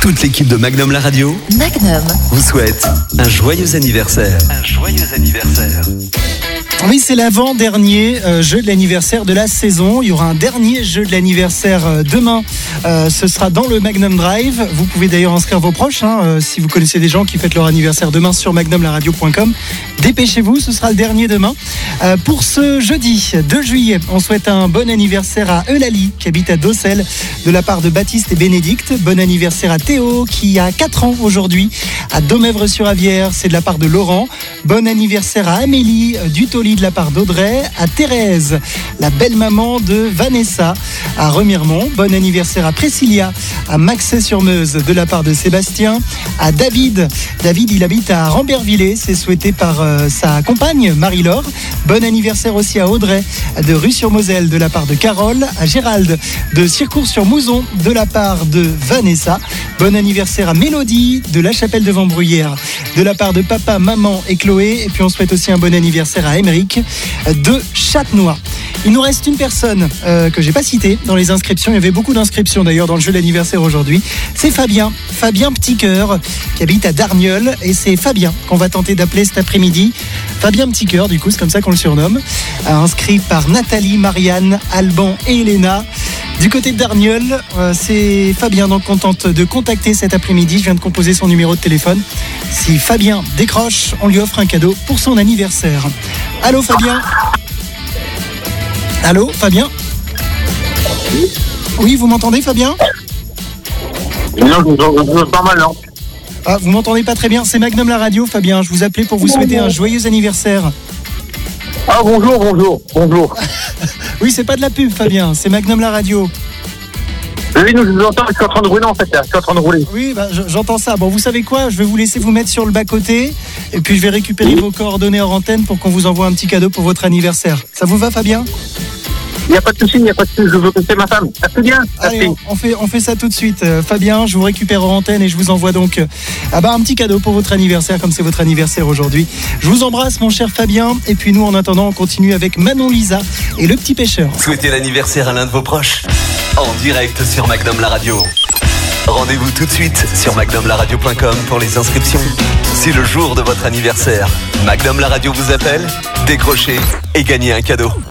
Toute l'équipe de Magnum La Radio vous souhaite un joyeux anniversaire. Oui, c'est l'avant-dernier jeu de l'anniversaire de la saison. Il y aura un dernier jeu de l'anniversaire demain. Ce sera dans le Magnum Drive. Vous pouvez d'ailleurs inscrire vos proches si vous connaissez des gens qui fêtent leur anniversaire demain sur magnumlaradio.com. Dépêchez-vous, ce sera le dernier demain. Pour ce jeudi 2 juillet, on souhaite un bon anniversaire à Eulalie qui habite à Docelles de la part de Baptiste et Bénédicte. Bon anniversaire à Théo qui a 4 ans aujourd'hui à Domèvre-sur-Avière, c'est de la part de Laurent. Bon anniversaire à Amélie Dutoli de la part d'Audrey, à Thérèse, la belle-maman de Vanessa à Remiremont. Bon anniversaire à Priscilla, à Maxey-sur-Meuse de la part de Sébastien, à David. David, il habite à Rambervillers, c'est souhaité par sa compagne Marie-Laure. Bon anniversaire aussi à Audrey de Rue-sur-Moselle de la part de Carole, à Gérald de Circourt-sur-Mouzon de la part de Vanessa. Bon anniversaire à Mélodie de La Chapelle de Vambruyère de la part de papa, maman et Chloé. Et puis on souhaite aussi un bon anniversaire à Émeric de Châtenois. Il nous reste une personne que j'ai pas citée dans les inscriptions. Il y avait beaucoup d'inscriptions d'ailleurs dans le jeu d'anniversaire aujourd'hui. C'est Fabien Petit Cœur qui habite à Darnieul. Et c'est Fabien qu'on va tenter d'appeler cet après-midi. Fabien Petit Cœur, du coup, c'est comme ça qu'on le surnomme. Inscrit par Nathalie, Marianne, Alban et Elena. Du côté de Darnieul, c'est Fabien donc qu'on tente de contacter cet après-midi. Je viens de composer son numéro de téléphone. Si Fabien décroche, on lui offre un cadeau pour son anniversaire. Allô Fabien ? Allô Fabien ? Oui, vous m'entendez Fabien ? Non, je vous entends mal, non. Ah, vous m'entendez pas très bien. C'est Magnum La Radio, Fabien. Je vous appelais pour vous souhaiter un joyeux anniversaire. Ah, bonjour. Oui, c'est pas de la pub, Fabien. C'est Magnum La Radio. Oui, nous, je vous entends, je suis en train de rouler, en fait, là. Je suis en train de rouler. Oui, j'entends ça. Bon, vous savez quoi ? Je vais vous laisser vous mettre sur le bas-côté. Et puis, je vais récupérer vos coordonnées hors antenne pour qu'on vous envoie un petit cadeau pour votre anniversaire. Ça vous va, Fabien ? Il n'y a pas de souci. Je veux que c'est ma femme. Merci bien. Allez, on fait ça tout de suite. Fabien, je vous récupère hors antenne et je vous envoie donc un petit cadeau pour votre anniversaire, comme c'est votre anniversaire aujourd'hui. Je vous embrasse, mon cher Fabien. Et puis nous, en attendant, on continue avec Manon Lisa et le petit pêcheur. Souhaitez l'anniversaire à l'un de vos proches en direct sur Magnum La Radio. Rendez-vous tout de suite sur magnumlaradio.com pour les inscriptions. C'est le jour de votre anniversaire. Magnum La Radio vous appelle, décrochez et gagnez un cadeau.